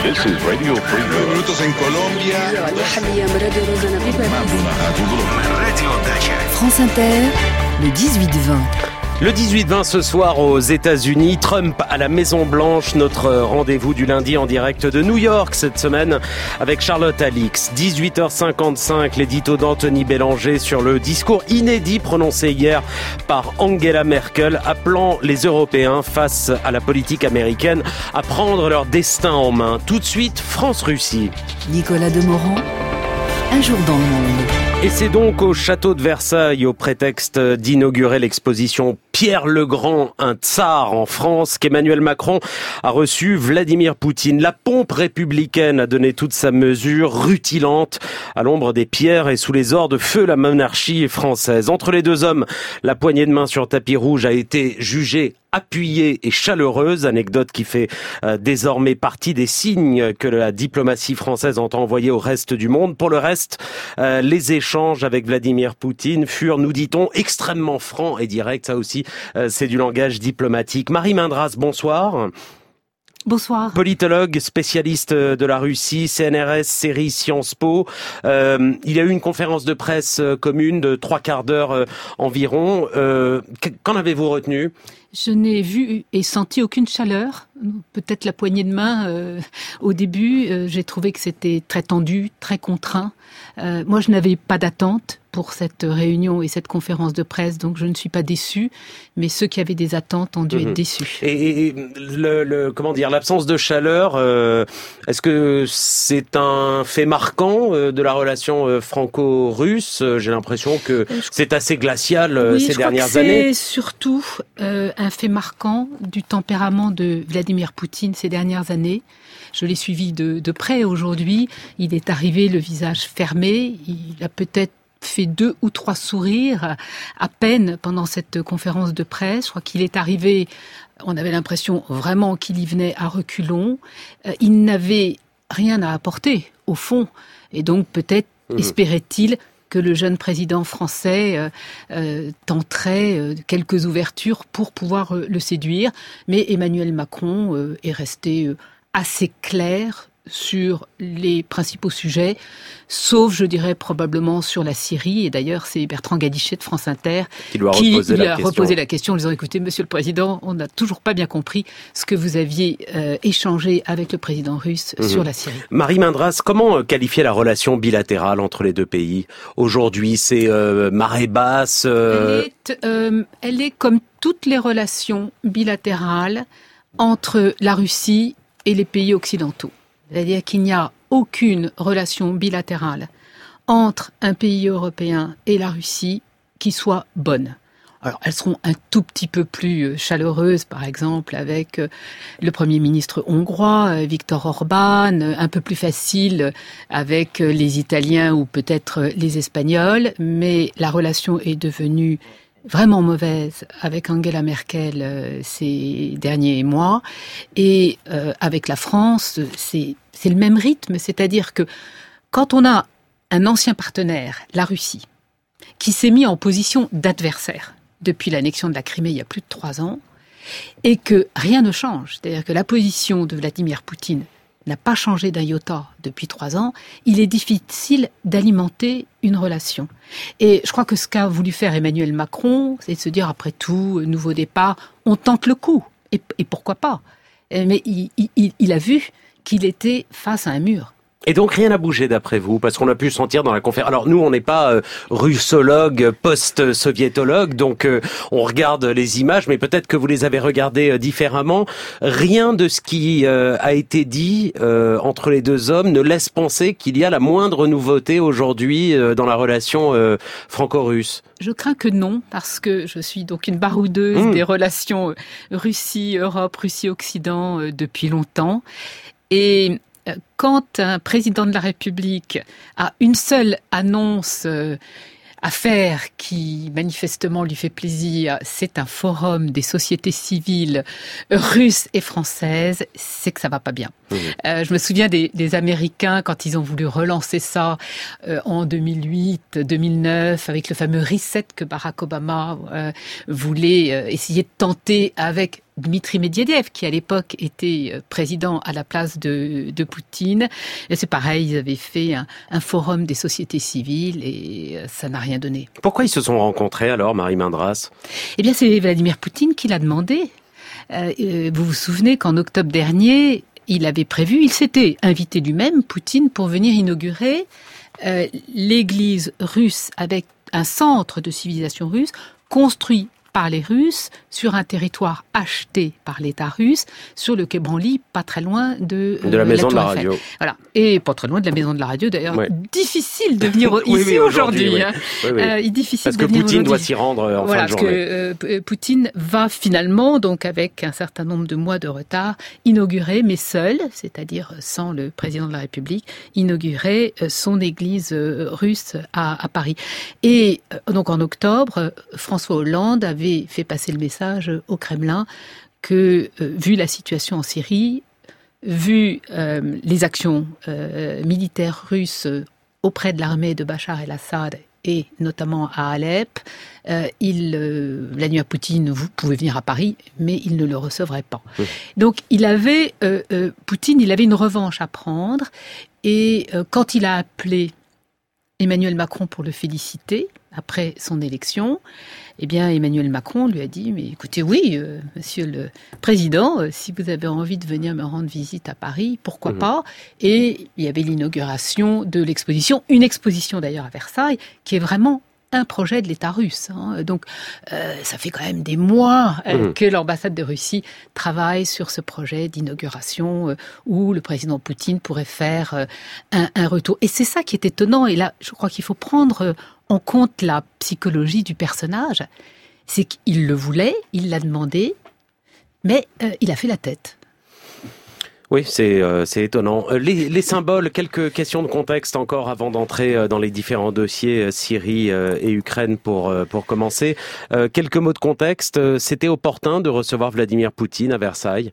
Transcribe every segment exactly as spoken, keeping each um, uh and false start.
This is Radio Free Europe. Minutos en Colombia. Radio Dacha. France Inter, le dix-huit vingt. Le dix-huit vingt ce soir aux États-Unis, Trump à la Maison-Blanche, notre rendez-vous du lundi en direct de New York cette semaine avec Charlotte Alix. dix-huit heures cinquante-cinq, l'édito d'Anthony Bélanger sur le discours inédit prononcé hier par Angela Merkel, appelant les Européens face à la politique américaine à prendre leur destin en main. Tout de suite, France-Russie. Nicolas Demorand, un jour dans le monde. Et c'est donc au château de Versailles, au prétexte d'inaugurer l'exposition Pierre le Grand, un tsar en France, qu'Emmanuel Macron a reçu Vladimir Poutine. La pompe républicaine a donné toute sa mesure, rutilante, à l'ombre des pierres et sous les ors de feu la monarchie française. Entre les deux hommes, la poignée de main sur tapis rouge a été jugée appuyée et chaleureuse, anecdote qui fait euh, désormais partie des signes que la diplomatie française entend envoyer au reste du monde. Pour le reste, euh, les échanges avec Vladimir Poutine furent, nous dit-on, extrêmement francs et directs. Ça aussi, euh, c'est du langage diplomatique. Marie Mindras, bonsoir. Bonsoir. Politologue, spécialiste de la Russie, C N R S, série Sciences Po. Euh, il y a eu une conférence de presse commune de trois quarts d'heure euh, environ. Euh, qu'en avez-vous retenu ? Je n'ai vu et senti aucune chaleur. Peut-être la poignée de main euh, au début. Euh, j'ai trouvé que c'était très tendu, très contraint. Euh, moi, je n'avais pas d'attente pour cette réunion et cette conférence de presse, donc je ne suis pas déçue. Mais ceux qui avaient des attentes ont dû mmh. être déçus. Et, et le, le, comment dire, l'absence de chaleur, euh, est-ce que c'est un fait marquant euh, de la relation euh, franco-russe ? J'ai l'impression que c'est assez glacial euh, oui, ces je dernières crois que années. C'est surtout euh, un fait marquant du tempérament de Vladimir Poutine ces dernières années. Je l'ai suivi de, de près aujourd'hui. Il est arrivé le visage fermé. Il a peut-être fait deux ou trois sourires à peine pendant cette conférence de presse. Je crois qu'il est arrivé, on avait l'impression vraiment qu'il y venait à reculons. Euh, il n'avait rien à apporter, au fond. Et donc peut-être mmh. espérait-il que le jeune président français euh, euh, tenterait euh, quelques ouvertures pour pouvoir euh, le séduire. Mais Emmanuel Macron euh, est resté euh, assez clair sur les principaux sujets, sauf, je dirais, probablement sur la Syrie. Et d'ailleurs, c'est Bertrand Gadichet de France Inter qui lui a, qui reposé, lui la a reposé la question en disant « Écoutez, Monsieur le Président, on n'a toujours pas bien compris ce que vous aviez euh, échangé avec le président russe mmh. sur la Syrie. » Marie Mindras, comment qualifier la relation bilatérale entre les deux pays ? Aujourd'hui, c'est euh, marée basse euh... elle, est, euh, elle est comme toutes les relations bilatérales entre la Russie et les pays occidentaux. C'est-à-dire qu'il n'y a aucune relation bilatérale entre un pays européen et la Russie qui soit bonne. Alors, elles seront un tout petit peu plus chaleureuses, par exemple, avec le Premier ministre hongrois, Viktor Orban, un peu plus facile avec les Italiens ou peut-être les Espagnols, mais la relation est devenue vraiment mauvaise avec Angela Merkel euh, ces derniers mois. Et euh, avec la France, c'est, c'est le même rythme. C'est-à-dire que quand on a un ancien partenaire, la Russie, qui s'est mis en position d'adversaire depuis l'annexion de la Crimée il y a plus de trois ans, et que rien ne change, c'est-à-dire que la position de Vladimir Poutine n'a pas changé d'un iota depuis trois ans, il est difficile d'alimenter une relation. Et je crois que ce qu'a voulu faire Emmanuel Macron, c'est de se dire, après tout, nouveau départ, on tente le coup. Et, et pourquoi pas ? Mais il, il, il a vu qu'il était face à un mur. Et donc rien n'a bougé d'après vous, parce qu'on a pu sentir dans la conférence. Alors nous, on n'est pas euh, russologue, post-soviétologue, donc euh, on regarde les images, mais peut-être que vous les avez regardées euh, différemment. Rien de ce qui euh, a été dit euh, entre les deux hommes ne laisse penser qu'il y a la moindre nouveauté aujourd'hui euh, dans la relation euh, franco-russe. Je crains que non, parce que je suis donc une baroudeuse mmh. des relations Russie-Europe, Russie-Occident euh, depuis longtemps. Et quand un président de la République a une seule annonce euh, à faire qui manifestement lui fait plaisir, c'est un forum des sociétés civiles russes et françaises, c'est que ça va pas bien. Mmh. Euh, je me souviens des, des Américains quand ils ont voulu relancer ça euh, en deux mille huit, deux mille neuf, avec le fameux reset que Barack Obama euh, voulait euh, essayer de tenter avec Dmitri Medvedev, qui à l'époque était président à la place de, de Poutine. Et c'est pareil, ils avaient fait un, un forum des sociétés civiles et ça n'a rien donné. Pourquoi ils se sont rencontrés alors, Marie Mindras ? Eh bien, c'est Vladimir Poutine qui l'a demandé. Euh, vous vous souvenez qu'en octobre dernier, il avait prévu, il s'était invité lui-même, Poutine, pour venir inaugurer euh, l'église russe avec un centre de civilisation russe construit par les Russes sur un territoire acheté par l'État russe sur le quai Branly, pas très loin de, euh, de la maison la de la Eiffel. radio. Voilà, et pas très loin de la maison de la radio. D'ailleurs, ouais. difficile de venir oui, ici oui, aujourd'hui. Oui. Hein. Oui, oui. Euh, difficile parce de que venir Poutine aujourd'hui. doit s'y rendre en voilà, fin de journée. Parce que euh, Poutine va finalement, donc avec un certain nombre de mois de retard, inaugurer, mais seul, c'est-à-dire sans le président de la République, inaugurer son église russe à, à Paris. Et donc en octobre, François Hollande avait fait passer le message au Kremlin que, euh, vu la situation en Syrie, vu euh, les actions euh, militaires russes auprès de l'armée de Bachar el-Assad et notamment à Alep, euh, il, euh, Vladimir Poutine, vous pouvez venir à Paris, mais il ne le recevrait pas. Mmh. Donc il avait, euh, euh, Poutine, il avait une revanche à prendre, et euh, quand il a appelé Emmanuel Macron pour le féliciter après son élection, eh bien Emmanuel Macron lui a dit « Mais écoutez, oui, euh, monsieur le président, euh, si vous avez envie de venir me rendre visite à Paris, pourquoi mmh. pas ?» Et il y avait l'inauguration de l'exposition, une exposition d'ailleurs à Versailles, qui est vraiment un projet de l'État russe. Hein. Donc, euh, ça fait quand même des mois euh, mmh. que l'ambassade de Russie travaille sur ce projet d'inauguration euh, où le président Poutine pourrait faire euh, un, un retour. Et c'est ça qui est étonnant. Et là, je crois qu'il faut prendre en compte la psychologie du personnage. C'est qu'il le voulait, il l'a demandé, mais euh, il a fait la tête. Oui, c'est euh, c'est étonnant. Les, les symboles, quelques questions de contexte encore avant d'entrer dans les différents dossiers Syrie et Ukraine pour pour commencer. Euh, quelques mots de contexte. C'était opportun de recevoir Vladimir Poutine à Versailles?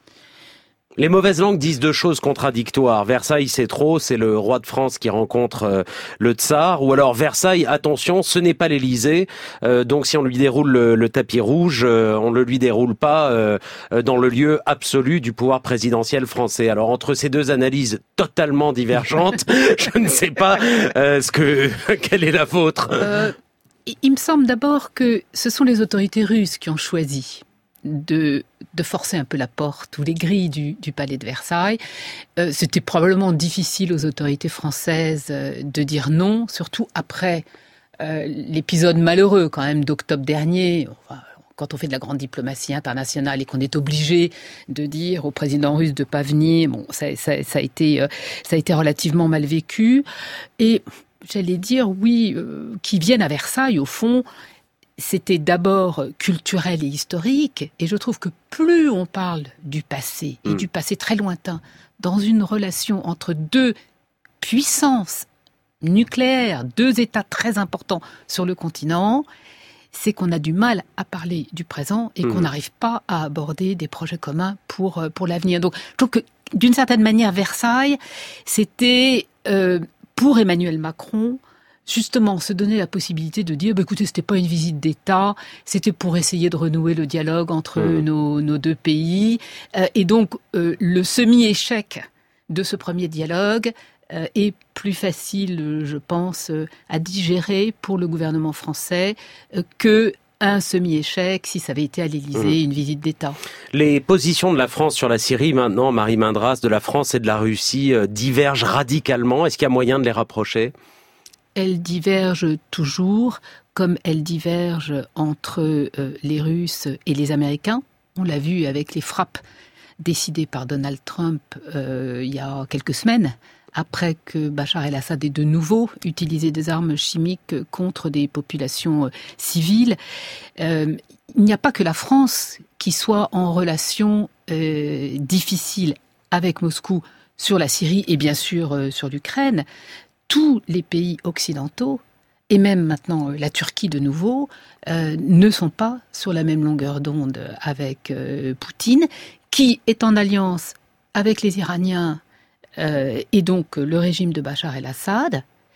Les mauvaises langues disent deux choses contradictoires. Versailles, c'est trop, c'est le roi de France qui rencontre euh, le tsar. Ou alors Versailles, attention, ce n'est pas l'Élysée. Euh, donc si on lui déroule le, le tapis rouge, euh, on ne le lui déroule pas euh, dans le lieu absolu du pouvoir présidentiel français. Alors entre ces deux analyses totalement divergentes, je ne sais pas euh, ce que quelle est la vôtre. Euh, il me semble d'abord que ce sont les autorités russes qui ont choisi de, de forcer un peu la porte ou les grilles du, du palais de Versailles. Euh, c'était probablement difficile aux autorités françaises euh, de dire non, surtout après euh, l'épisode malheureux quand même d'octobre dernier. Enfin, quand on fait de la grande diplomatie internationale et qu'on est obligé de dire au président russe de pas venir, bon, ça, ça, ça a été, euh, ça a été relativement mal vécu. Et j'allais dire, oui, euh, qu'ils viennent à Versailles, au fond, c'était d'abord culturel et historique, et je trouve que plus on parle du passé, et mmh. du passé très lointain, dans une relation entre deux puissances nucléaires, deux États très importants sur le continent, c'est qu'on a du mal à parler du présent et mmh. qu'on n'arrive pas à aborder des projets communs pour, pour l'avenir. Donc je trouve que d'une certaine manière, Versailles, c'était euh, pour Emmanuel Macron, justement, se donner la possibilité de dire, bah, écoutez, c'était pas une visite d'État, c'était pour essayer de renouer le dialogue entre mmh. nos, nos deux pays. Euh, et donc, euh, le semi-échec de ce premier dialogue euh, est plus facile, je pense, euh, à digérer pour le gouvernement français euh, que un semi-échec si ça avait été à l'Élysée, mmh. une visite d'État. Les positions de la France sur la Syrie, maintenant, Marie Mindras, de la France et de la Russie, euh, divergent radicalement. Est-ce qu'il y a moyen de les rapprocher ? Elles divergent toujours, comme elles divergent entre euh, les Russes et les Américains. On l'a vu avec les frappes décidées par Donald Trump euh, il y a quelques semaines, après que Bachar el-Assad ait de nouveau utilisé des armes chimiques contre des populations euh, civiles. Euh, il n'y a pas que la France qui soit en relation euh, difficile avec Moscou sur la Syrie et bien sûr euh, sur l'Ukraine. Tous les pays occidentaux, et même maintenant la Turquie de nouveau, euh, ne sont pas sur la même longueur d'onde avec euh, Poutine, qui est en alliance avec les Iraniens euh, et donc le régime de Bachar el-Assad,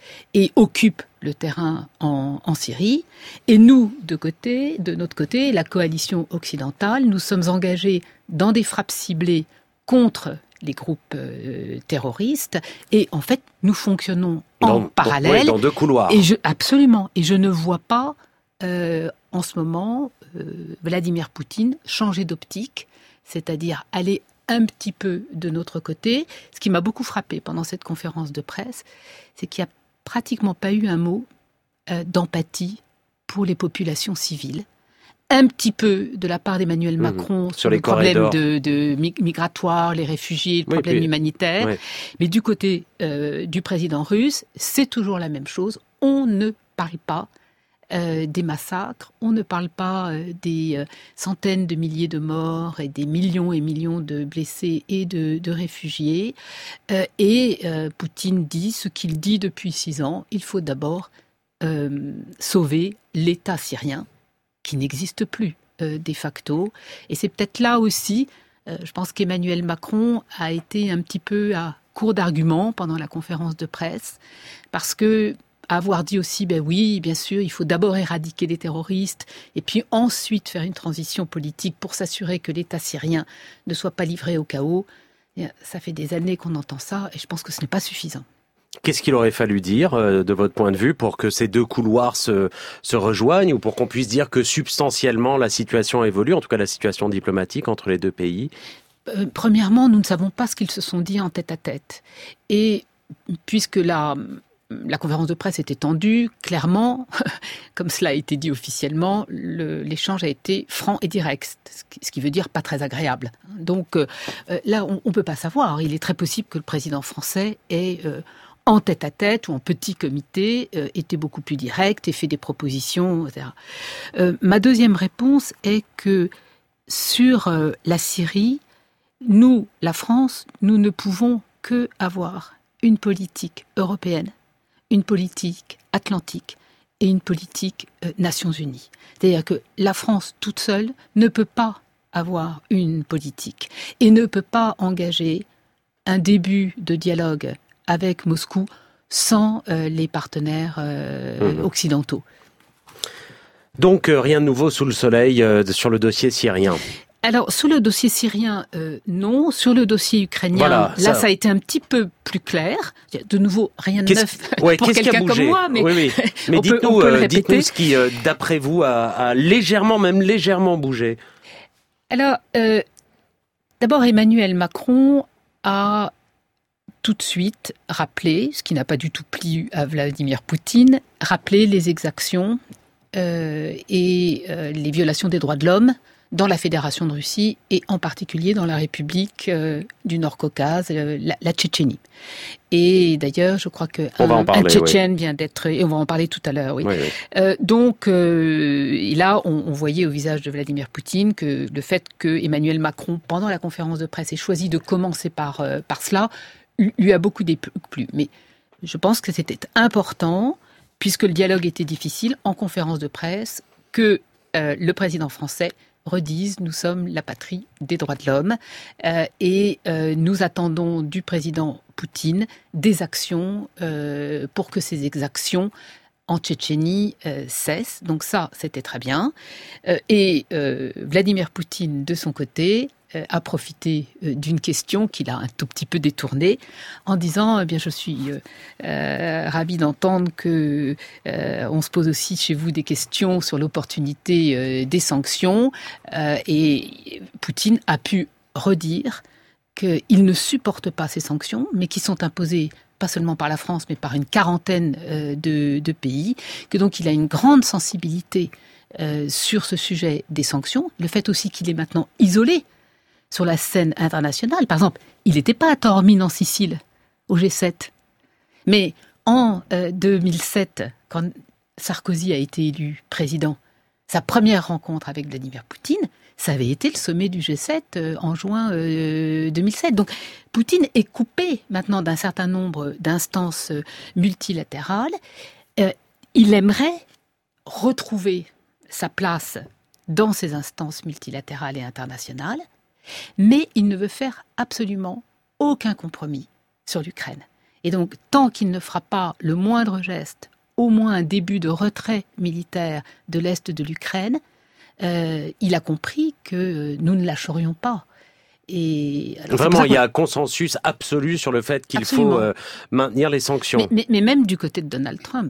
et occupe le terrain en, en Syrie. Et nous, de côté, de notre côté, la coalition occidentale, nous sommes engagés dans des frappes ciblées contre les groupes euh, terroristes. Et en fait, nous fonctionnons en dans, parallèle. Dans, ouais, dans deux couloirs. Et je, absolument. Et je ne vois pas, euh, en ce moment, euh, Vladimir Poutine changer d'optique, c'est-à-dire aller un petit peu de notre côté. Ce qui m'a beaucoup frappé pendant cette conférence de presse, c'est qu'il n'y a pratiquement pas eu un mot euh, d'empathie pour les populations civiles. Un petit peu de la part d'Emmanuel Macron mmh, sur, sur les le problème de, de migratoire, les réfugiés, le oui, problème puis, humanitaire. Oui. Mais du côté euh, du président russe, c'est toujours la même chose. On ne parle pas euh, des massacres, on ne parle pas euh, des euh, centaines de milliers de morts et des millions et millions de blessés et de, de réfugiés. Euh, et euh, Poutine dit ce qu'il dit depuis six ans, il faut d'abord euh, sauver l'État syrien, qui n'existe plus euh, de facto. Et c'est peut-être là aussi, euh, je pense qu'Emmanuel Macron a été un petit peu à court d'arguments pendant la conférence de presse, parce que avoir dit aussi, ben oui, bien sûr, il faut d'abord éradiquer les terroristes, et puis ensuite faire une transition politique pour s'assurer que l'État syrien ne soit pas livré au chaos. Et ça fait des années qu'on entend ça, et je pense que ce n'est pas suffisant. Qu'est-ce qu'il aurait fallu dire, euh, de votre point de vue, pour que ces deux couloirs se, se rejoignent, ou pour qu'on puisse dire que substantiellement la situation évolue, en tout cas la situation diplomatique entre les deux pays ? euh, Premièrement, nous ne savons pas ce qu'ils se sont dit en tête-à-tête. Et puisque la, la conférence de presse était tendue, clairement, comme cela a été dit officiellement, le, l'échange a été franc et direct, ce qui, ce qui veut dire pas très agréable. Donc euh, là, on ne peut pas savoir. Il est très possible que le président français ait... Euh, en tête-à-tête ou en petit comité, euh, était beaucoup plus direct et fait des propositions, et cetera. Euh, ma deuxième réponse est que sur euh, la Syrie, nous, la France, nous ne pouvons que avoir une politique européenne, une politique atlantique et une politique euh, Nations Unies. C'est-à-dire que la France toute seule ne peut pas avoir une politique et ne peut pas engager un début de dialogue avec Moscou, sans euh, les partenaires euh, mmh. occidentaux. Donc, euh, rien de nouveau sous le soleil euh, sur le dossier syrien. Alors, sur le dossier syrien, euh, non. Sur le dossier ukrainien, voilà, là, ça... ça a été un petit peu plus clair. De nouveau, rien de qu'est-ce... neuf ouais, pour qu'est-ce quelqu'un comme moi. Mais, oui, oui. mais dites-nous, peut, peut euh, dites-nous ce qui, euh, d'après vous, a, a légèrement, même légèrement bougé. Alors, euh, d'abord, Emmanuel Macron a... tout de suite rappeler, ce qui n'a pas du tout plu à Vladimir Poutine, rappeler les exactions euh, et euh, les violations des droits de l'homme dans la Fédération de Russie et en particulier dans la République euh, du Nord-Caucase, euh, la, la Tchétchénie. Et d'ailleurs, je crois qu'un un Tchétchène oui. vient d'être... Et on va en parler tout à l'heure, oui. oui, oui. Euh, donc, euh, et là, on, on voyait au visage de Vladimir Poutine que le fait que Emmanuel Macron, pendant la conférence de presse, ait choisi de commencer par, euh, par cela, lui a beaucoup déplu. Mais je pense que c'était important, puisque le dialogue était difficile, en conférence de presse, que euh, le président français redise « Nous sommes la patrie des droits de l'homme euh, » et euh, nous attendons du président Poutine des actions euh, pour que ces exactions en Tchétchénie euh, cessent. Donc ça, c'était très bien. Euh, et euh, Vladimir Poutine, de son côté, a profité d'une question qu'il a un tout petit peu détournée en disant eh bien je suis euh, euh, ravi d'entendre que euh, on se pose aussi chez vous des questions sur l'opportunité euh, des sanctions euh, et Poutine a pu redire qu'il ne supporte pas ces sanctions mais qui sont imposées pas seulement par la France mais par une quarantaine euh, de, de pays, que donc il a une grande sensibilité euh, sur ce sujet des sanctions, le fait aussi qu'il est maintenant isolé sur la scène internationale. Par exemple, il n'était pas à Taormine en Sicile, au G sept. Mais en euh, deux mille sept, quand Sarkozy a été élu président, sa première rencontre avec Vladimir Poutine, ça avait été le sommet du G sept euh, en juin euh, deux mille sept. Donc, Poutine est coupé maintenant d'un certain nombre d'instances euh, multilatérales. Euh, il aimerait retrouver sa place dans ces instances multilatérales et internationales, mais il ne veut faire absolument aucun compromis sur l'Ukraine. Et donc, tant qu'il ne fera pas le moindre geste, au moins un début de retrait militaire de l'Est de l'Ukraine, euh, il a compris que nous ne lâcherions pas. Et alors, Vraiment, il y a un consensus absolu sur le fait qu'il Absolument. faut euh, maintenir les sanctions. Mais, mais, mais même du côté de Donald Trump.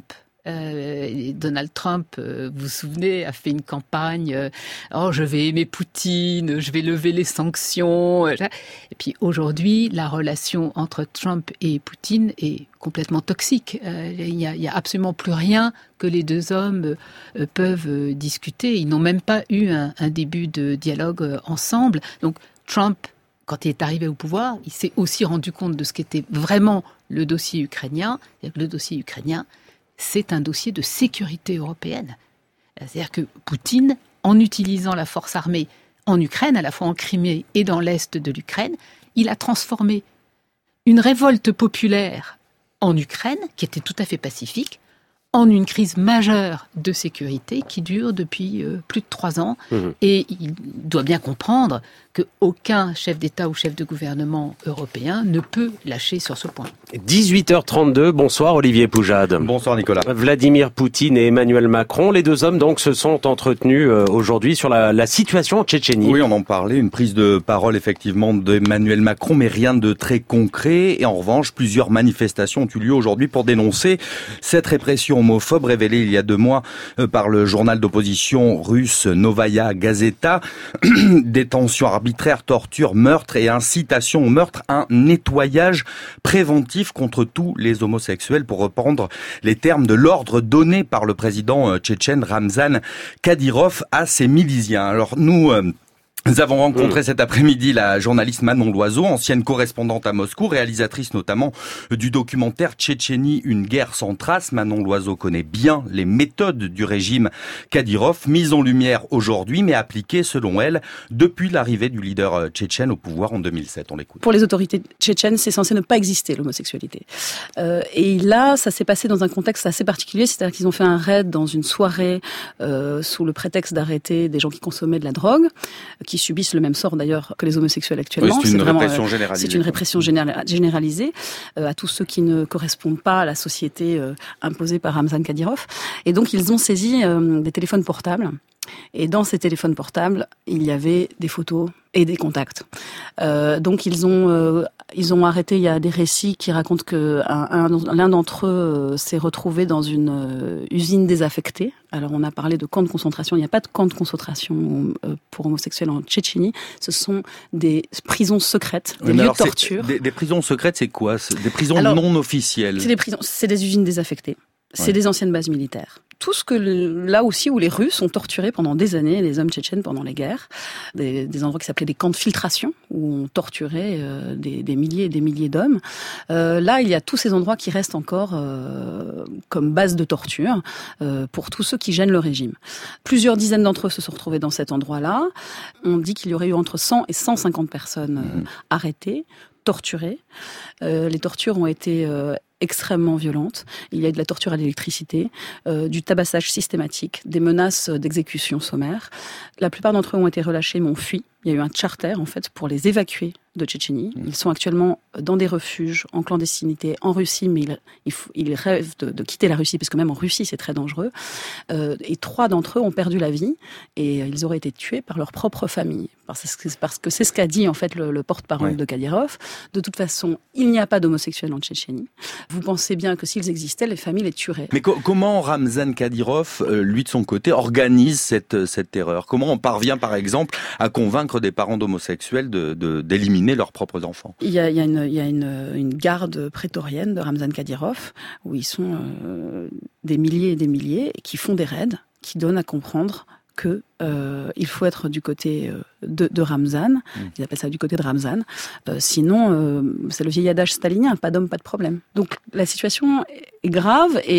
Euh, Donald Trump, euh, vous vous souvenez, a fait une campagne euh, « Oh, je vais aimer Poutine, je vais lever les sanctions ». Et puis aujourd'hui, la relation entre Trump et Poutine est complètement toxique. Euh, il n'y a, il y a absolument plus rien que les deux hommes euh, peuvent euh, discuter. Ils n'ont même pas eu un, un début de dialogue euh, ensemble. Donc Trump, quand il est arrivé au pouvoir, il s'est aussi rendu compte de ce qu'était vraiment le dossier ukrainien. Le dossier ukrainien, c'est un dossier de sécurité européenne. C'est-à-dire que Poutine, en utilisant la force armée en Ukraine, à la fois en Crimée et dans l'est de l'Ukraine, il a transformé une révolte populaire en Ukraine, qui était tout à fait pacifique, en une crise majeure de sécurité qui dure depuis euh, plus de trois ans. Mmh. Et il doit bien comprendre qu'aucun chef d'État ou chef de gouvernement européen ne peut lâcher sur ce point. dix-huit heures trente-deux, bonsoir Olivier Poujade. Bonsoir Nicolas. Vladimir Poutine et Emmanuel Macron, les deux hommes donc se sont entretenus euh, aujourd'hui sur la, la situation en Tchétchénie. Oui, on en parlait, une prise de parole effectivement d'Emmanuel Macron, mais rien de très concret. Et en revanche, plusieurs manifestations ont eu lieu aujourd'hui pour dénoncer cette répression homophobe révélée il y a deux mois euh, par le journal d'opposition russe Novaya Gazeta. Détention arbitraire, torture, meurtre et incitation au meurtre, un nettoyage préventif contre tous les homosexuels, pour reprendre les termes de l'ordre donné par le président tchétchène Ramzan Kadyrov à ses miliciens. Alors nous... Euh, Nous avons rencontré mmh. cet après-midi la journaliste Manon Loiseau, ancienne correspondante à Moscou, réalisatrice notamment du documentaire Tchétchénie, une guerre sans trace. Manon Loiseau connaît bien les méthodes du régime Kadyrov, mises en lumière aujourd'hui, mais appliquées, selon elle, depuis l'arrivée du leader tchétchène au pouvoir en deux mille sept. On l'écoute. Pour les autorités tchétchènes, c'est censé ne pas exister, l'homosexualité. Euh, et là, ça s'est passé dans un contexte assez particulier, c'est-à-dire qu'ils ont fait un raid dans une soirée euh, sous le prétexte d'arrêter des gens qui consommaient de la drogue, qui subissent le même sort d'ailleurs que les homosexuels actuellement. Oui, c'est une c'est vraiment, répression euh, généralisée. C'est une répression général, généralisée euh, à tous ceux qui ne correspondent pas à la société euh, imposée par Ramzan Kadyrov. Et donc ils ont saisi euh, des téléphones portables. Et dans ces téléphones portables, il y avait des photos et des contacts. Euh, donc ils ont euh, ils ont arrêté. Il y a des récits qui racontent que un, un, l'un d'entre eux euh, s'est retrouvé dans une euh, usine désaffectée. Alors on a parlé de camps de concentration. Il n'y a pas de camps de concentration euh, pour homosexuels en Tchétchénie. Ce sont des prisons secrètes, des oui, lieux de torture. Des, des prisons secrètes, c'est quoi? C'est des prisons alors, non officielles. C'est des prisons, c'est des usines désaffectées. C'est ouais. des anciennes bases militaires. Tout ce que là aussi où les Russes ont torturé pendant des années les hommes tchétchènes pendant les guerres, des, des endroits qui s'appelaient des camps de filtration où on torturait euh, des, des milliers et des milliers d'hommes. Euh, là, il y a tous ces endroits qui restent encore euh, comme base de torture euh, pour tous ceux qui gênent le régime. Plusieurs dizaines d'entre eux se sont retrouvés dans cet endroit-là. On dit qu'il y aurait eu entre cent et cent cinquante personnes euh, mmh. arrêtées, torturées. Euh, les tortures ont été euh, extrêmement violentes. Il y a eu de la torture à l'électricité, euh, du tabassage systématique, des menaces d'exécution sommaire. La plupart d'entre eux ont été relâchés mais ont fui. Il y a eu un charter en fait pour les évacuer de Tchétchénie. Ils sont actuellement dans des refuges en clandestinité en Russie, mais ils, ils, ils rêvent de, de quitter la Russie parce que même en Russie c'est très dangereux. Euh, et trois d'entre eux ont perdu la vie et ils auraient été tués par leur propre famille parce que, parce que c'est ce qu'a dit en fait le, le porte-parole ouais. de Kadyrov. De toute façon, il n'y a pas d'homosexuels en Tchétchénie. Vous pensez bien que s'ils existaient, les familles les tueraient. Mais co- comment Ramzan Kadyrov, euh, lui de son côté, organise cette cette terreur? Comment on parvient par exemple à convaincre des parents d'homosexuels de, de, d'éliminer leurs propres enfants? Il y a, il y a, une, il y a une, une garde prétorienne de Ramzan Kadyrov où ils sont euh, des milliers et des milliers et qui font des raids, qui donnent à comprendre que euh, il faut être du côté euh, de, de Ramzan. Mmh. Ils appellent ça du côté de Ramzan. Euh, sinon, euh, c'est le vieil adage stalinien, pas d'homme, pas de problème. Donc la situation est grave et,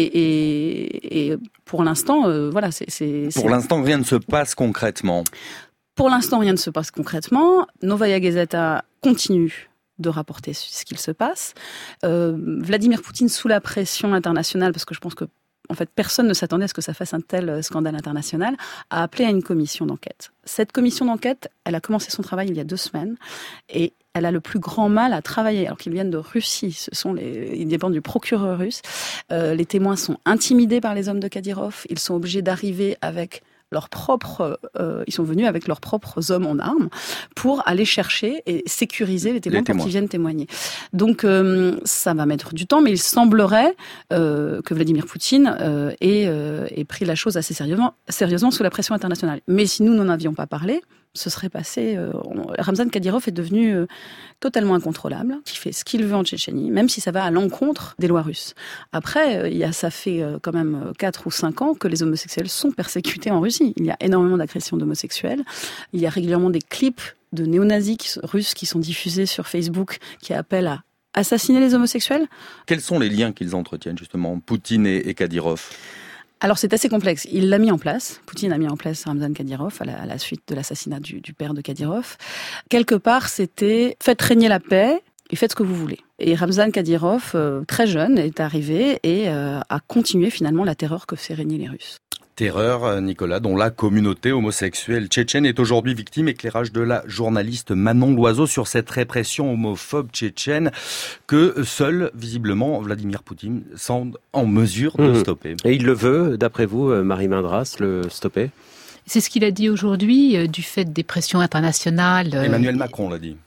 et, et pour l'instant, euh, voilà, c'est, c'est, Pour c'est... l'instant, rien ne se passe concrètement. Pour l'instant, rien ne se passe concrètement. Novaya Gazeta continue de rapporter ce qu'il se passe. Euh, Vladimir Poutine, sous la pression internationale, parce que je pense que en fait, personne ne s'attendait à ce que ça fasse un tel scandale international, a appelé à une commission d'enquête. Cette commission d'enquête, elle a commencé son travail il y a deux semaines et elle a le plus grand mal à travailler, alors qu'ils viennent de Russie. Ce sont les, ils dépendent du procureur russe. Euh, les témoins sont intimidés par les hommes de Kadyrov. Ils sont obligés d'arriver avec leurs propres, euh, ils sont venus avec leurs propres hommes en armes pour aller chercher et sécuriser les témoins, les témoins. pour qu'ils viennent témoigner. Donc euh, ça va mettre du temps, mais il semblerait euh, que Vladimir Poutine euh, ait, euh, ait pris la chose assez sérieusement, sérieusement sous la pression internationale. Mais si nous n'en avions pas parlé, ce serait passé... Euh, on, Ramzan Kadyrov est devenu euh, totalement incontrôlable, qui fait ce qu'il veut en Tchétchénie, même si ça va à l'encontre des lois russes. Après, euh, il y a, ça fait euh, quand même quatre ou cinq ans que les homosexuels sont persécutés en Russie. Il y a énormément d'agressions d'homosexuels. Il y a régulièrement des clips de néo-nazis qui, russes qui sont diffusés sur Facebook qui appellent à assassiner les homosexuels. Quels sont les liens qu'ils entretiennent justement, Poutine et, et Kadyrov ? Alors c'est assez complexe. Il l'a mis en place. Poutine a mis en place Ramzan Kadyrov à la, à la suite de l'assassinat du, du père de Kadyrov. Quelque part, c'était faites régner la paix et faites ce que vous voulez. Et Ramzan Kadyrov, euh, très jeune, est arrivé et euh, a continué finalement la terreur que fait régner les Russes. Terreur, Nicolas, dont la communauté homosexuelle tchétchène est aujourd'hui victime. Éclairage de la journaliste Manon Loiseau sur cette répression homophobe tchétchène que seul, visiblement, Vladimir Poutine semble en mesure de mmh. stopper. Et il le veut, d'après vous, Marie Mindras, le stopper ? C'est ce qu'il a dit aujourd'hui, euh, du fait des pressions internationales. Euh, Emmanuel Macron l'a dit.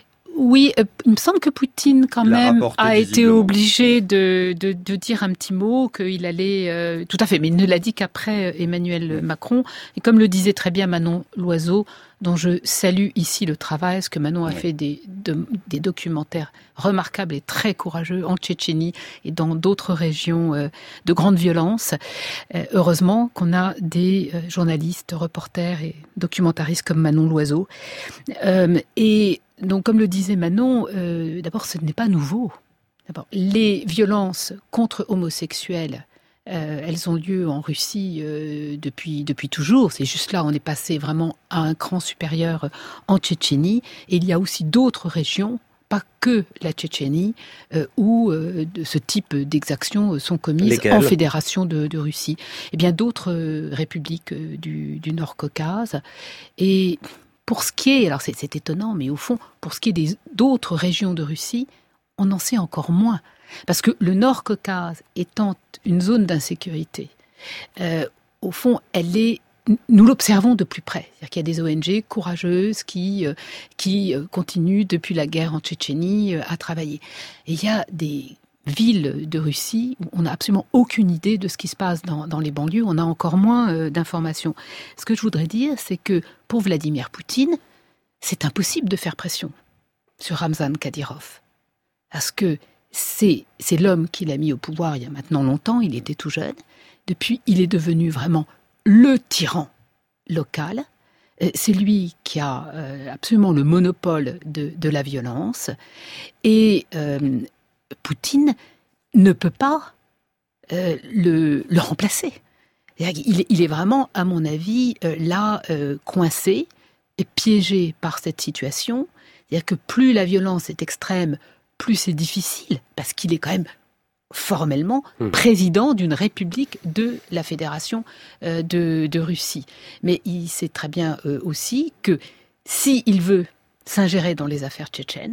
Oui, euh, il me semble que Poutine, quand il même, a, a été obligé de, de, de dire un petit mot, qu'il allait... Euh, tout à fait, mais il ne l'a dit qu'après Emmanuel Macron. Et comme le disait très bien Manon Loiseau, dont je salue ici le travail, parce que Manon a oui. fait des, de, des documentaires remarquables et très courageux en Tchétchénie et dans d'autres régions euh, de grande violence. Euh, heureusement qu'on a des euh, journalistes, reporters et documentaristes comme Manon Loiseau. Euh, et... Donc, comme le disait Manon, euh, d'abord, ce n'est pas nouveau. D'abord, les violences contre homosexuels, euh, elles ont lieu en Russie euh, depuis depuis toujours. C'est juste là, on est passé vraiment à un cran supérieur en Tchétchénie. Et il y a aussi d'autres régions, pas que la Tchétchénie, euh, où euh, de ce type d'exactions sont commises Lesquelles en Fédération de, de Russie. Et bien d'autres euh, républiques euh, du, du Nord-Caucase. Et pour ce qui est, alors c'est, c'est étonnant, mais au fond, pour ce qui est des, d'autres régions de Russie, on en sait encore moins. Parce que le Nord-Caucase étant une zone d'insécurité, euh, au fond, elle est, nous l'observons de plus près. C'est-à-dire qu'il y a des O N G courageuses qui, euh, qui euh, continuent depuis la guerre en Tchétchénie euh, à travailler. Et il y a des villes de Russie où on n'a absolument aucune idée de ce qui se passe dans, dans les banlieues, on a encore moins euh, d'informations. Ce que je voudrais dire, c'est que pour Vladimir Poutine, c'est impossible de faire pression sur Ramzan Kadyrov. Parce que c'est, c'est l'homme qu'il a mis au pouvoir il y a maintenant longtemps, il était tout jeune. Depuis, il est devenu vraiment le tyran local. C'est lui qui a euh, absolument le monopole de, de la violence. Et euh, Poutine ne peut pas euh, le, le remplacer. Il, il est vraiment, à mon avis, euh, là, euh, coincé et piégé par cette situation. C'est-à-dire que plus la violence est extrême, plus c'est difficile, parce qu'il est quand même formellement mmh. président d'une république de la Fédération euh, de, de Russie. Mais il sait très bien euh, aussi que s'il veut s'ingérer dans les affaires tchétchènes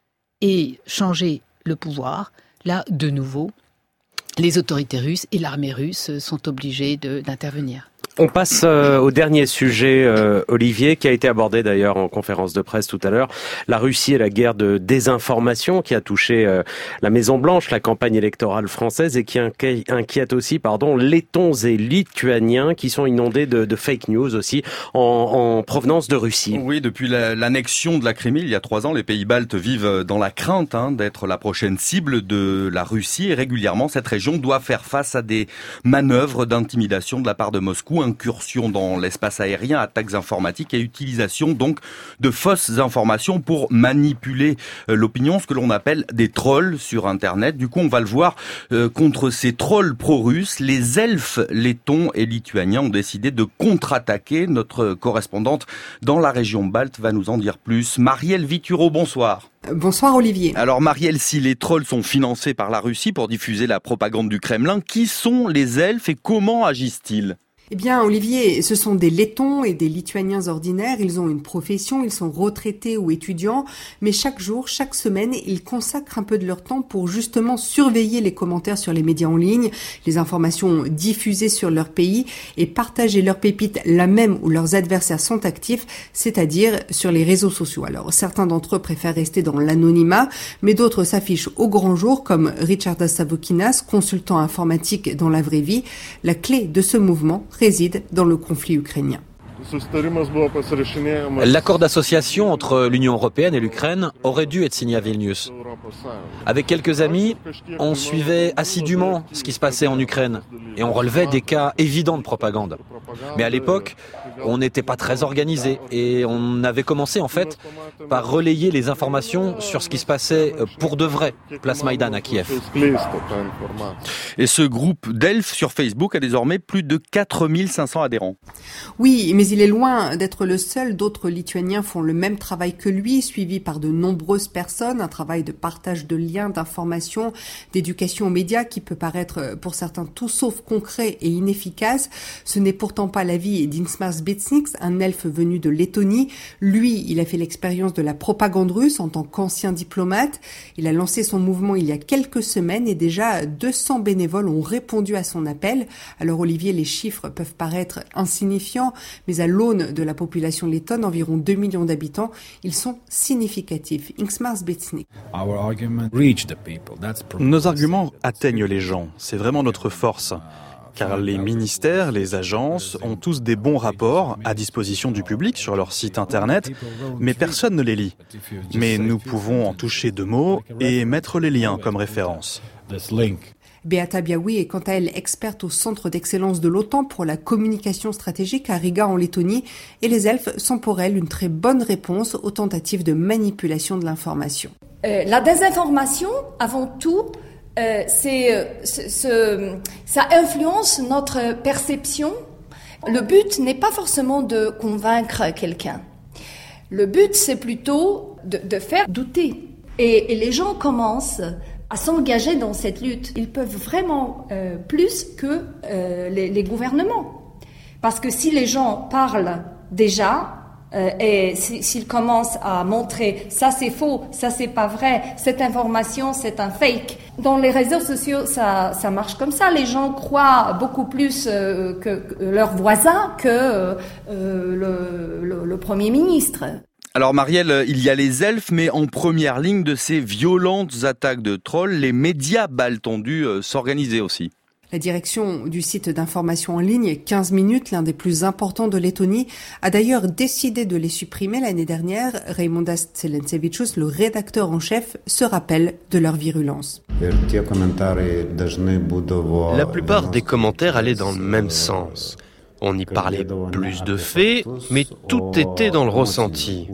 et changer le pouvoir, là, de nouveau, les autorités russes et l'armée russe sont obligées de, d'intervenir. On passe euh, au dernier sujet, euh, Olivier, qui a été abordé d'ailleurs en conférence de presse tout à l'heure. La Russie et la guerre de désinformation qui a touché euh, la Maison-Blanche, la campagne électorale française et qui inqui- inquiète aussi pardon, Lettons et Lituaniens qui sont inondés de, de fake news aussi en, en provenance de Russie. Oui, depuis la, l'annexion de la Crimée il y a trois ans, les pays baltes vivent dans la crainte hein, d'être la prochaine cible de la Russie et régulièrement cette région doit faire face à des manœuvres d'intimidation de la part de Moscou, incursion dans l'espace aérien, attaques informatiques et utilisation donc de fausses informations pour manipuler l'opinion, ce que l'on appelle des trolls sur Internet. Du coup, on va le voir, euh, contre ces trolls pro-russes, les elfes lettons et lituaniens ont décidé de contre-attaquer. Notre correspondante dans la région balte va nous en dire plus. Marielle Vituro, bonsoir. Bonsoir Olivier. Alors Marielle, si les trolls sont financés par la Russie pour diffuser la propagande du Kremlin, qui sont les elfes et comment agissent-ils ? Eh bien, Olivier, ce sont des Lettons et des Lituaniens ordinaires. Ils ont une profession, ils sont retraités ou étudiants, mais chaque jour, chaque semaine, ils consacrent un peu de leur temps pour justement surveiller les commentaires sur les médias en ligne, les informations diffusées sur leur pays et partager leurs pépites là même où leurs adversaires sont actifs, c'est-à-dire sur les réseaux sociaux. Alors, certains d'entre eux préfèrent rester dans l'anonymat, mais d'autres s'affichent au grand jour, comme Richardas Savokinas, consultant informatique dans la vraie vie. La clé de ce mouvement réside dans le conflit ukrainien. L'accord d'association entre l'Union européenne et l'Ukraine aurait dû être signé à Vilnius. Avec quelques amis, on suivait assidûment ce qui se passait en Ukraine et on relevait des cas évidents de propagande. Mais à l'époque, on n'était pas très organisé et on avait commencé en fait par relayer les informations sur ce qui se passait pour de vrai, place Maïdan à Kiev. Et ce groupe d'elfes sur Facebook a désormais plus de quatre mille cinq cents adhérents. Oui, mais il est loin d'être le seul. D'autres Lituaniens font le même travail que lui, suivi par de nombreuses personnes, un travail de partage de liens, d'informations, d'éducation aux médias qui peut paraître pour certains tout sauf concret et inefficace. Ce n'est pourtant pas l'avis d'Inksmars Betsniks, un elfe venu de Lettonie. Lui, il a fait l'expérience de la propagande russe en tant qu'ancien diplomate. Il a lancé son mouvement il y a quelques semaines et déjà deux cents bénévoles ont répondu à son appel. Alors Olivier, les chiffres peuvent paraître insignifiants, mais à l'aune de la population lettonne, environ deux millions d'habitants, ils sont significatifs. Inksmars Betsniks. Nos arguments atteignent les gens, c'est vraiment notre force. Car les ministères, les agences ont tous des bons rapports à disposition du public sur leur site internet, mais personne ne les lit. Mais nous pouvons en toucher deux mots et mettre les liens comme référence. Beata Biaoui est quant à elle experte au Centre d'excellence de l'OTAN pour la communication stratégique à Riga en Lettonie et les elfes sont pour elle une très bonne réponse aux tentatives de manipulation de l'information. Euh, la désinformation, avant tout, euh, c'est, c'est, c'est, ça influence notre perception. Le but n'est pas forcément de convaincre quelqu'un. Le but, c'est plutôt de, de faire douter. Et, et les gens commencent à s'engager dans cette lutte. Ils peuvent vraiment euh, plus que euh, les, les gouvernements. Parce que si les gens parlent déjà, euh, et si, s'ils commencent à montrer ça c'est faux, ça c'est pas vrai, cette information c'est un fake. Dans les réseaux sociaux, ça, ça marche comme ça. Les gens croient beaucoup plus euh, que, que leurs voisins que euh, le, le, le Premier ministre. Alors Marielle, il y a les elfes, mais en première ligne de ces violentes attaques de trolls, les médias baltes ont dû euh, s'organiser aussi. La direction du site d'information en ligne quinze minutes, l'un des plus importants de Lettonie, a d'ailleurs décidé de les supprimer l'année dernière. Raimondas Celencevičius, le rédacteur en chef, se rappelle de leur virulence. La plupart des commentaires allaient dans le même sens. On y parlait plus de faits, mais tout était dans le ressenti.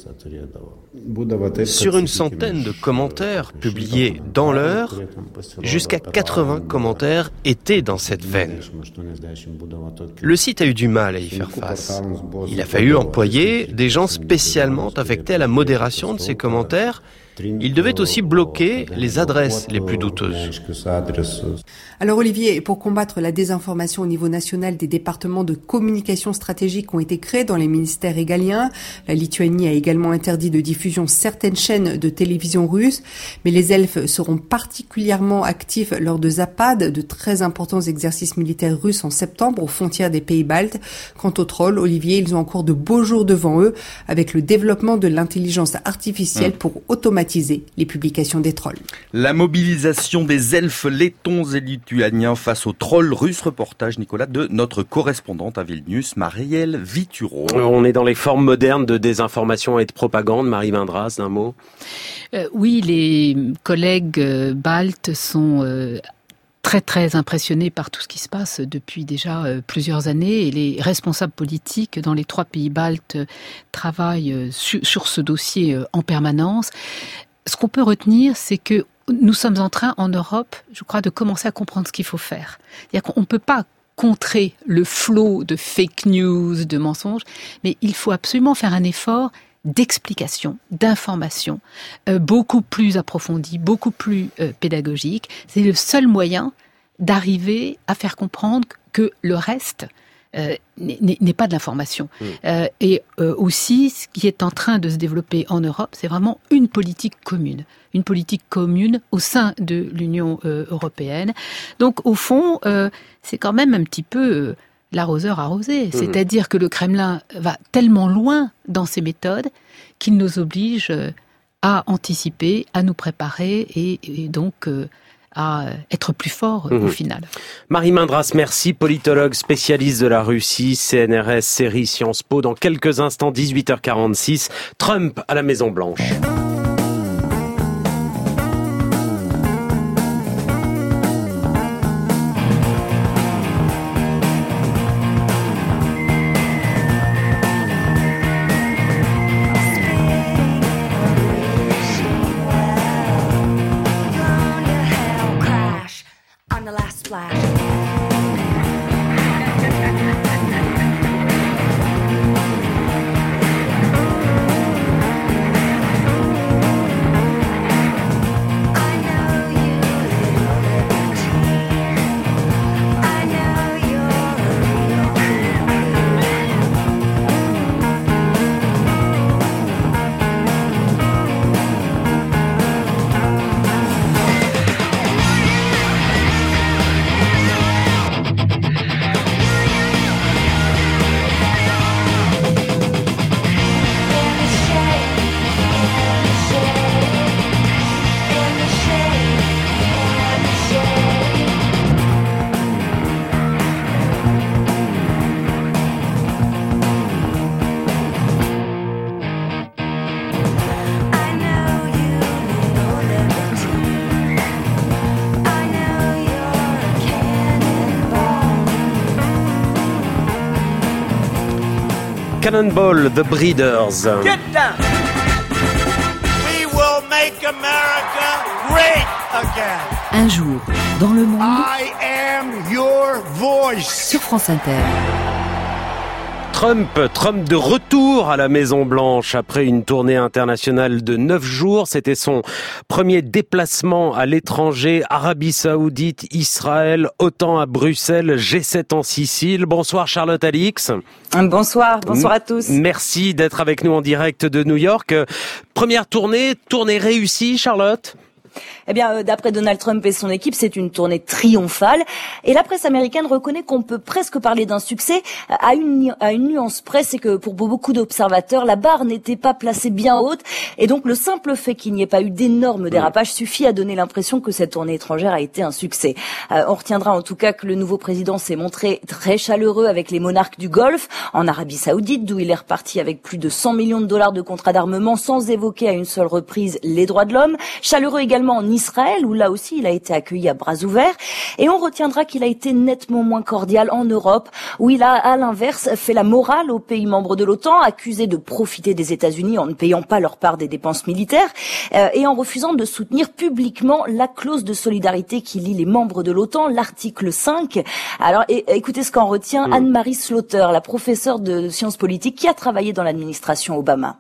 Sur une centaine de commentaires publiés dans l'heure, jusqu'à quatre-vingts commentaires étaient dans cette veine. Le site a eu du mal à y faire face. Il a fallu employer des gens spécialement affectés à la modération de ces commentaires. Il devait aussi bloquer les adresses les plus douteuses. Alors Olivier, pour combattre la désinformation au niveau national, des départements de communication stratégique ont été créés dans les ministères régaliens. La Lituanie a également interdit de diffusion certaines chaînes de télévision russes, mais les elfes seront particulièrement actifs lors de Zapad, de très importants exercices militaires russes en septembre aux frontières des pays baltes. Quant aux trolls, Olivier, ils ont encore de beaux jours devant eux avec le développement de l'intelligence artificielle mmh. pour automatiser les publications des trolls. La mobilisation des elfes lettons et lituaniens face aux trolls russes. Reportage, Nicolas, de notre correspondante à Vilnius, Marielle Vituro. On est dans les formes modernes de désinformation et de propagande. Marie Vindras, d'un mot. Euh, oui, les collègues euh, baltes sont euh, très très impressionnés par tout ce qui se passe depuis déjà euh, plusieurs années et les responsables politiques dans les trois pays baltes euh, travaillent euh, su- sur ce dossier euh, en permanence. Ce qu'on peut retenir, c'est que nous sommes en train, en Europe, je crois, de commencer à comprendre ce qu'il faut faire. C'est-à-dire qu'on ne peut pas contrer le flot de fake news, de mensonges, mais il faut absolument faire un effort d'explication, d'information, euh, beaucoup plus approfondi, beaucoup plus euh, pédagogique. C'est le seul moyen d'arriver à faire comprendre que le reste euh, n'est, n'est pas de l'information. Mmh. Euh, et euh, aussi, ce qui est en train de se développer en Europe, c'est vraiment une politique commune. Une politique commune au sein de l'Union euh, européenne. Donc, au fond, euh, c'est quand même un petit peu euh, l'arroseur arrosé. Mmh. C'est-à-dire que le Kremlin va tellement loin dans ses méthodes qu'il nous oblige euh, à anticiper, à nous préparer et, et donc euh, à être plus fort euh, mmh. au final. Marie Mindras, merci, politologue spécialiste de la Russie, C N R S, série Sciences Po. Dans quelques instants, dix-huit heures quarante-six, Trump à la Maison-Blanche. Cannonball, The Breeders. Get down! We will make America great again. Un jour, dans le monde. I am your voice. Sur France Inter. Trump, Trump de retour à la Maison-Blanche après une tournée internationale de neuf jours. C'était son premier déplacement à l'étranger, Arabie Saoudite, Israël, OTAN à Bruxelles, G sept en Sicile. Bonsoir Charlotte Alix. Bonsoir, bonsoir à tous. Merci d'être avec nous en direct de New York. Première tournée, tournée réussie Charlotte ? Eh bien, d'après Donald Trump et son équipe, c'est une tournée triomphale. Et la presse américaine reconnaît qu'on peut presque parler d'un succès à une, à une nuance près, c'est que pour beaucoup d'observateurs, la barre n'était pas placée bien haute. Et donc, le simple fait qu'il n'y ait pas eu d'énormes dérapages suffit à donner l'impression que cette tournée étrangère a été un succès. Euh, on retiendra en tout cas que le nouveau président s'est montré très chaleureux avec les monarques du Golfe, en Arabie Saoudite, d'où il est reparti avec plus de cent millions de dollars de contrats d'armement, sans évoquer à une seule reprise les droits de l'homme. Chaleureux également en Israël, où là aussi il a été accueilli à bras ouverts. Et on retiendra qu'il a été nettement moins cordial en Europe, où il a à l'inverse fait la morale aux pays membres de l'OTAN, accusés de profiter des États-Unis en ne payant pas leur part des dépenses militaires euh, et en refusant de soutenir publiquement la clause de solidarité qui lie les membres de l'OTAN, l'article cinq. Alors et, écoutez ce qu'en retient mmh. Anne-Marie Slaughter, la professeure de sciences politiques qui a travaillé dans l'administration Obama.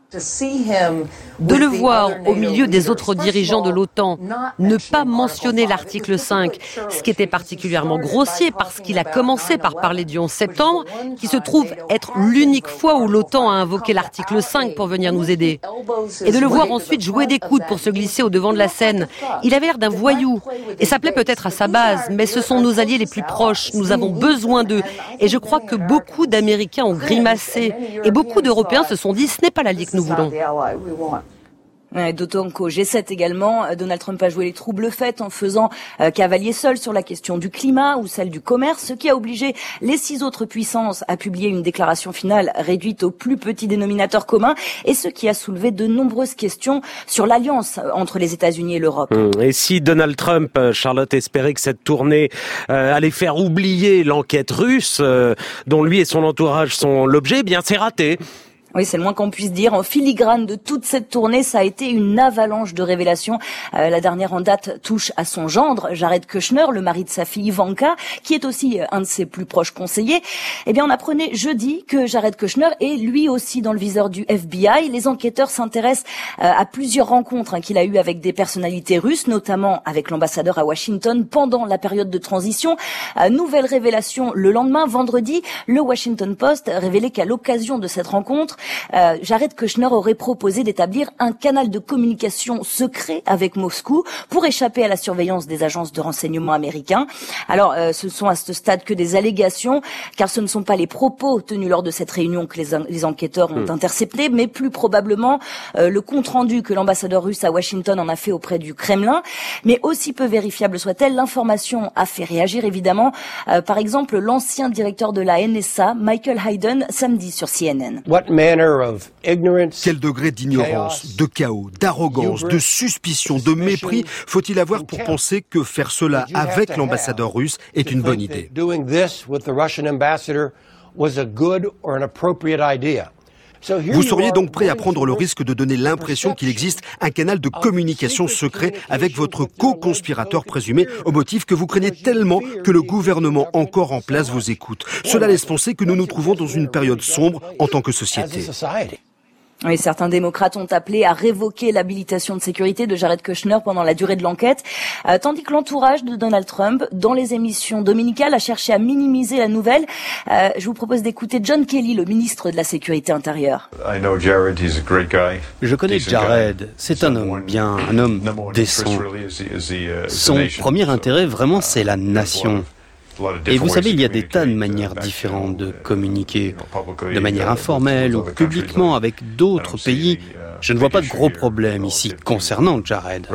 De le voir au milieu des autres dirigeants de l'OTAN, ne pas mentionner l'article cinq, ce qui était particulièrement grossier parce qu'il a commencé par parler du onze septembre, qui se trouve être l'unique fois où l'OTAN a invoqué l'article cinq pour venir nous aider. Et de le voir ensuite jouer des coudes pour se glisser au devant de la scène. Il avait l'air d'un voyou, et ça plaît peut-être à sa base, mais ce sont nos alliés les plus proches, nous avons besoin d'eux. Et je crois que beaucoup d'Américains ont grimacé, et beaucoup d'Européens se sont dit, ce n'est pas l'allié que nous voulons. D'autant qu'au G sept également, Donald Trump a joué les troubles faits en faisant euh, cavalier seul sur la question du climat ou celle du commerce, ce qui a obligé les six autres puissances à publier une déclaration finale réduite au plus petit dénominateur commun, et ce qui a soulevé de nombreuses questions sur l'alliance entre les États-Unis et l'Europe. Et si Donald Trump, Charlotte, espérait que cette tournée euh, allait faire oublier l'enquête russe, euh, dont lui et son entourage sont l'objet, eh bien c'est raté. Oui, c'est le moins qu'on puisse dire. En filigrane de toute cette tournée, ça a été une avalanche de révélations. Euh, la dernière en date touche à son gendre, Jared Kushner, le mari de sa fille Ivanka, qui est aussi un de ses plus proches conseillers. Eh bien, on apprenait jeudi que Jared Kushner est lui aussi dans le viseur du F B I. Les enquêteurs s'intéressent euh, à plusieurs rencontres hein, qu'il a eues avec des personnalités russes, notamment avec l'ambassadeur à Washington pendant la période de transition. Euh, nouvelle révélation le lendemain, vendredi, le Washington Post révélait qu'à l'occasion de cette rencontre, Euh, Jared Kushner aurait proposé d'établir un canal de communication secret avec Moscou pour échapper à la surveillance des agences de renseignement américains. Alors, euh, ce ne sont à ce stade que des allégations, car ce ne sont pas les propos tenus lors de cette réunion que les, les enquêteurs ont mmh. interceptés, mais plus probablement euh, le compte-rendu que l'ambassadeur russe à Washington en a fait auprès du Kremlin. Mais aussi peu vérifiable soit-elle, l'information a fait réagir évidemment, euh, par exemple, l'ancien directeur de la N S A, Michael Hayden, samedi sur C N N. What Quel degré d'ignorance, de chaos, d'arrogance, de suspicion, de mépris faut-il avoir pour penser que faire cela avec l'ambassadeur russe est une bonne idée? Vous seriez donc prêt à prendre le risque de donner l'impression qu'il existe un canal de communication secret avec votre co-conspirateur présumé au motif que vous craignez tellement que le gouvernement encore en place vous écoute. Cela laisse penser que nous nous trouvons dans une période sombre en tant que société. Oui, certains démocrates ont appelé à révoquer l'habilitation de sécurité de Jared Kushner pendant la durée de l'enquête, euh, tandis que l'entourage de Donald Trump, dans les émissions dominicales, a cherché à minimiser la nouvelle. Euh, je vous propose d'écouter John Kelly, le ministre de la Sécurité intérieure. Je connais Jared, c'est un homme bien, un homme décent. Son premier intérêt, vraiment, c'est la nation. Et vous savez, il y a des tas de manières différentes de communiquer, de manière informelle ou publiquement avec d'autres pays. Je ne vois pas de gros problème ici concernant Jared.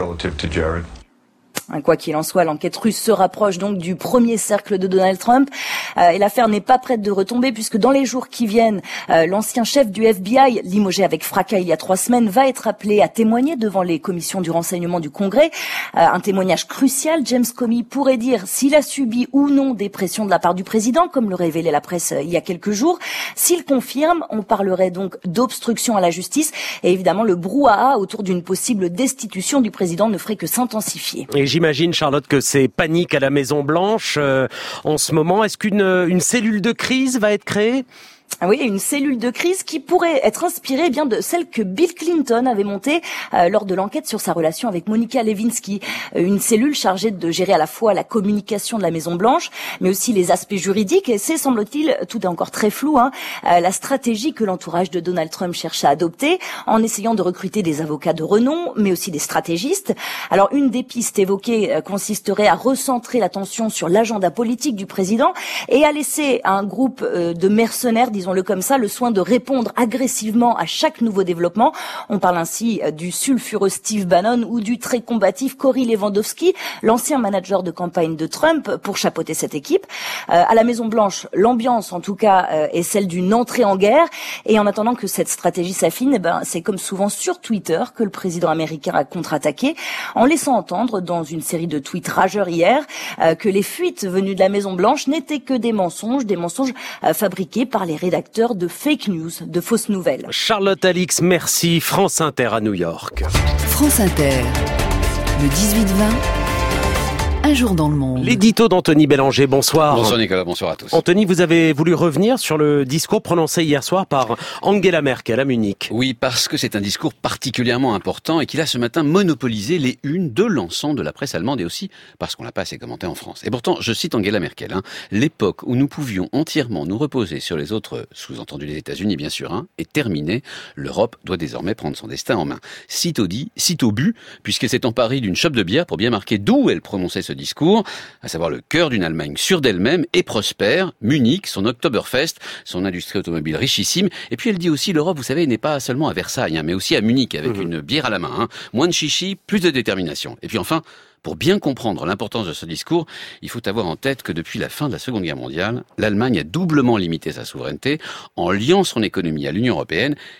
Quoi qu'il en soit, l'enquête russe se rapproche donc du premier cercle de Donald Trump euh, et l'affaire n'est pas prête de retomber puisque dans les jours qui viennent, euh, l'ancien chef du F B I, limogé avec fracas il y a trois semaines, va être appelé à témoigner devant les commissions du renseignement du Congrès. Euh, un témoignage crucial. James Comey pourrait dire s'il a subi ou non des pressions de la part du président, comme le révélait la presse euh, il y a quelques jours. S'il confirme, on parlerait donc d'obstruction à la justice et évidemment le brouhaha autour d'une possible destitution du président ne ferait que s'intensifier. Et j'imagine, Charlotte, que c'est panique à la Maison-Blanche euh, en ce moment. Est-ce qu'une une cellule de crise va être créée ? Ah oui, une cellule de crise qui pourrait être inspirée eh bien de celle que Bill Clinton avait montée euh, lors de l'enquête sur sa relation avec Monica Lewinsky. Euh, une cellule chargée de gérer à la fois la communication de la Maison-Blanche, mais aussi les aspects juridiques. Et c'est, semble-t-il, tout est encore très flou, hein, euh, la stratégie que l'entourage de Donald Trump cherche à adopter en essayant de recruter des avocats de renom, mais aussi des stratégistes. Alors, une des pistes évoquées euh, consisterait à recentrer l'attention sur l'agenda politique du président et à laisser à un groupe euh, de mercenaires, disons-le comme ça, le soin de répondre agressivement à chaque nouveau développement. On parle ainsi du sulfureux Steve Bannon ou du très combatif Cory Lewandowski, l'ancien manager de campagne de Trump, pour chapeauter cette équipe. Euh, à la Maison-Blanche, l'ambiance, en tout cas, euh, est celle d'une entrée en guerre. Et en attendant que cette stratégie s'affine, eh ben, c'est comme souvent sur Twitter que le président américain a contre-attaqué, en laissant entendre dans une série de tweets rageurs hier euh, que les fuites venues de la Maison-Blanche n'étaient que des mensonges, des mensonges euh, fabriqués par les rédacteurs de fake news, de fausses nouvelles. Charlotte Alix, merci. France Inter à New York. France Inter, le dix-huit vingt. Un jour dans le monde. L'édito d'Anthony Bélanger, bonsoir. Bonsoir Nicolas, bonsoir à tous. Anthony, vous avez voulu revenir sur le discours prononcé hier soir par Angela Merkel à Munich. Oui, parce que c'est un discours particulièrement important et qu'il a ce matin monopolisé les unes de l'ensemble de la presse allemande et aussi parce qu'on l'a pas assez commenté en France. Et pourtant, je cite Angela Merkel, hein, l'époque où nous pouvions entièrement nous reposer sur les autres, sous-entendu les États-Unis bien sûr, hein, est terminée. L'Europe doit désormais prendre son destin en main. Sitôt dit, sitôt bu, puisqu'elle s'est emparée d'une chope de bière pour bien marquer d'où elle prononçait ce discours, à savoir le cœur d'une Allemagne sûre d'elle-même et prospère, Munich, son Oktoberfest, son industrie automobile richissime. Et puis elle dit aussi, l'Europe, vous savez, n'est pas seulement à Versailles, hein, mais aussi à Munich, avec mmh. une bière à la main. Hein. Moins de chichi, plus de détermination. Et puis enfin, pour bien comprendre l'importance de ce discours, il faut avoir en tête que depuis la fin de la Seconde Guerre mondiale, l'Allemagne a doublement limité sa souveraineté en liant son économie à l'Union européenne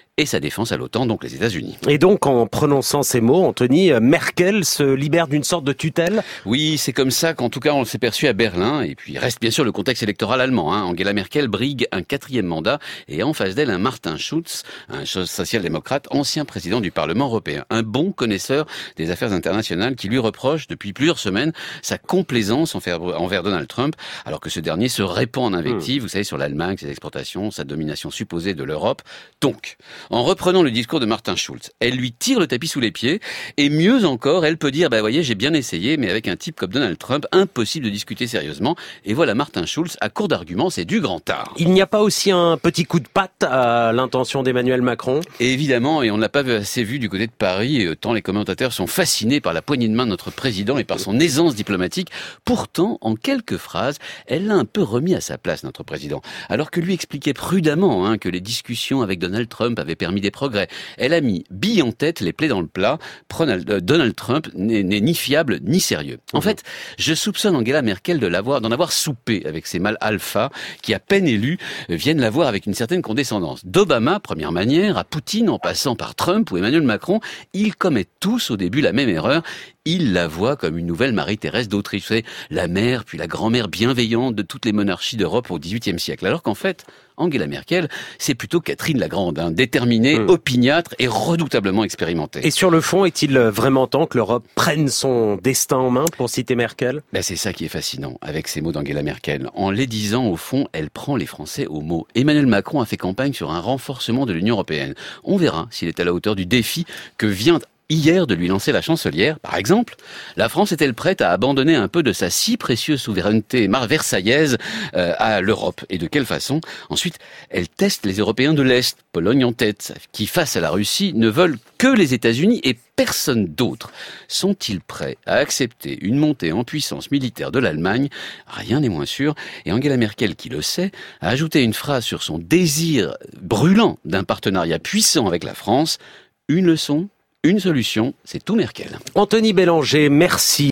et sa défense à l'OTAN, donc les États-Unis. Et donc, en prononçant ces mots, Anthony, Merkel se libère d'une sorte de tutelle ? Oui, c'est comme ça qu'en tout cas on s'est perçu à Berlin. Et puis il reste bien sûr le contexte électoral allemand. Hein. Angela Merkel brigue un quatrième mandat et en face d'elle un Martin Schulz, un social-démocrate, ancien président du Parlement européen. Un bon connaisseur des affaires internationales qui lui reproche depuis plusieurs semaines sa complaisance envers Donald Trump, alors que ce dernier se répand en invectives, mmh. vous savez, sur l'Allemagne, ses exportations, sa domination supposée de l'Europe. Donc, en reprenant le discours de Martin Schulz, elle lui tire le tapis sous les pieds, et mieux encore, elle peut dire, bah voyez, j'ai bien essayé, mais avec un type comme Donald Trump, impossible de discuter sérieusement. Et voilà Martin Schulz, à court d'arguments, c'est du grand art. Il n'y a pas aussi un petit coup de patte à l'intention d'Emmanuel Macron ? Et évidemment, et on ne l'a pas assez vu du côté de Paris, tant les commentateurs sont fascinés par la poignée de main de notre président et par son aisance diplomatique. Pourtant, en quelques phrases, elle l'a un peu remis à sa place, notre président. Alors que lui expliquait prudemment hein, que les discussions avec Donald Trump avaient permis des progrès, elle a mis bille en tête, les plaies dans le plat. Donald Trump n'est, n'est ni fiable ni sérieux. En fait, je soupçonne Angela Merkel de l'avoir, d'en avoir soupé avec ses mâles alpha qui, à peine élus, viennent la voir avec une certaine condescendance. D'Obama, première manière, à Poutine, en passant par Trump ou Emmanuel Macron, ils commettent tous au début la même erreur. Ils la voient comme une nouvelle Marie-Thérèse d'Autriche, vous savez, la mère puis la grand-mère bienveillante de toutes les monarchies d'Europe au dix-huitième siècle. Alors qu'en fait, Angela Merkel, c'est plutôt Catherine la Grande, hein, déterminée, mmh. opiniâtre et redoutablement expérimentée. Et sur le fond, est-il vraiment temps que l'Europe prenne son destin en main, pour citer Merkel ? Ben c'est ça qui est fascinant avec ces mots d'Angela Merkel. En les disant, au fond, elle prend les Français au mot. Emmanuel Macron a fait campagne sur un renforcement de l'Union européenne. On verra s'il est à la hauteur du défi que vient hier de lui lancer la chancelière. Par exemple, la France est-elle prête à abandonner un peu de sa si précieuse souveraineté marseillaise euh, à l'Europe ? Et de quelle façon ? Ensuite, elle teste les Européens de l'Est, Pologne en tête, qui face à la Russie ne veulent que les États-Unis et personne d'autre. Sont-ils prêts à accepter une montée en puissance militaire de l'Allemagne ? Rien n'est moins sûr. Et Angela Merkel, qui le sait, a ajouté une phrase sur son désir brûlant d'un partenariat puissant avec la France. Une leçon ? Une solution, c'est tout Merkel. Anthony Bélanger, merci.